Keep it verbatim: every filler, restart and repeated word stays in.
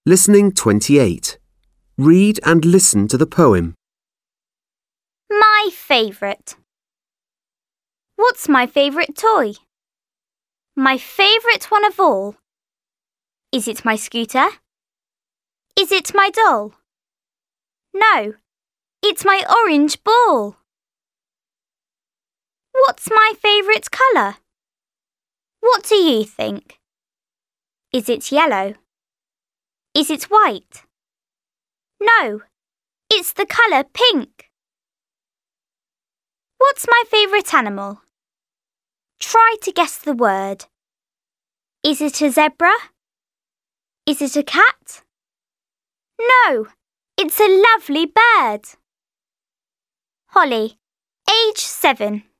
Listening twenty-eight. Read and listen to the poem. My favourite. What's my favourite toy? My favourite one of all. Is it my scooter? Is it my doll? No, it's my orange ball. What's my favourite colour? What do you think? Is it yellow? Is it white? No, it's the colour pink. What's my favourite animal? Try to guess the word. Is it a zebra? Is it a cat? No, it's a lovely bird. Holly, age seven.